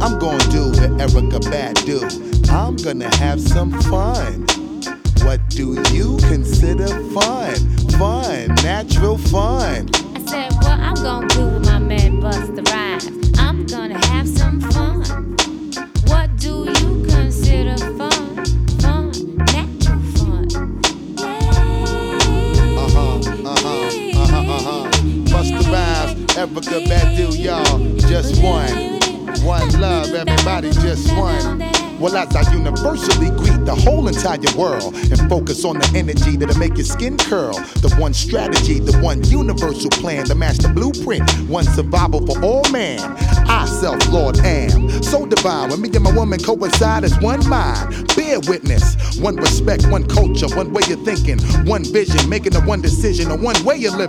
I'm gonna do what Erica Badu. I'm gonna have some fun. What do you consider fun? Fun, natural fun. I said, what I'm gonna do with my man Busta Rhymes? I'm gonna have some fun. What do you consider fun? Fun, natural fun. Busta Rhymes, Erica Badu, y'all. Just one. One love, everybody, just one. Well, as I universally greet the whole entire world and focus on the energy that'll make your skin curl. The one strategy, the one universal plan, the master blueprint, one survival for all man. I, self-Lord, am so divine. When me and my woman coincide as one mind. Bear witness, one respect, one culture, one way of thinking, one vision, making a one decision, a one way of living.